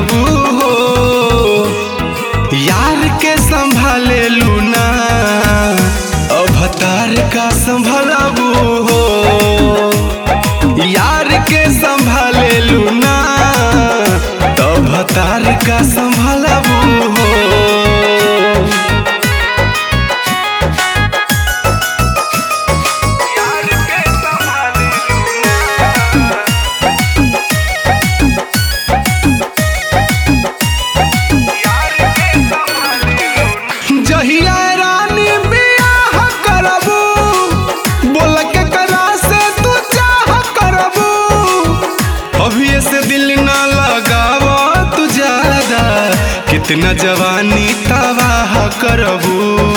करबू हो। यार के संभाले लूना अवतार का संभलबू हो। यार के संभाले लूना अवतार का संभलबू हो। जहिया रानी बियाह करबू बोल के करा से तू चाह करबू। अभी से दिल ना लगावा तू ज्यादा कितना जवानी तबाह करबू।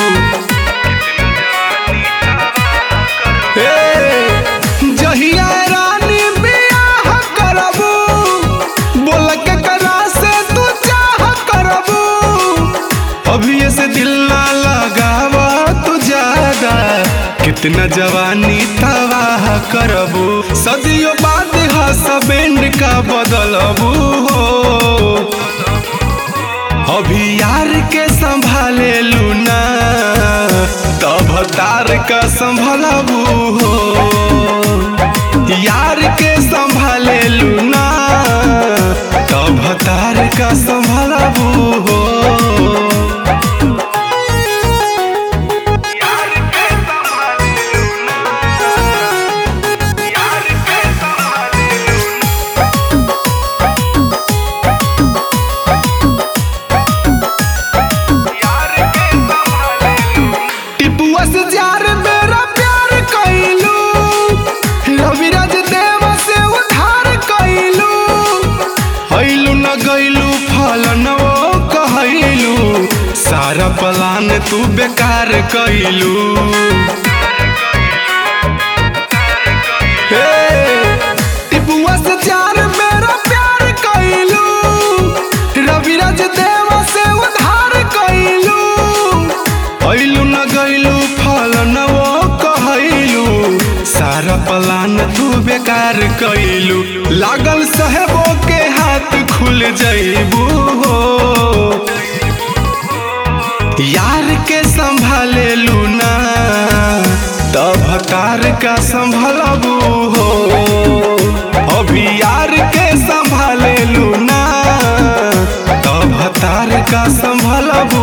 जहिया रानी बियाह करबू बोल के करा से तू चाह करबू। अभी से दिल ना लगावा तू ज्यादा कितना जवानी तबाह करबू। सदियों बाद हसबैंड का बदलबू हो। अभी यार के संभाले लूना तब तार का संभलबू हो। यार के संभाले लूना तब तार का संभलबू हो। जार मेरा प्यार कैलू रविराज देव से उधार कैलू। हैलू न गैलू फल न कहलू सारा प्लान तू बेकार कैलू। टिपुआ से जार मेरा प्यार कैलू रविराज देव से उधार कैलू। हैलू न गैलू फल न कहलू सारा प्लान तू बेकार कैलू। लागल साहेबों के हाथ खुल जइबू हो। यार के संभाले लूना तब तार का संभलबू हो। अभी यार के संभाले लूना तब तार का संभलबू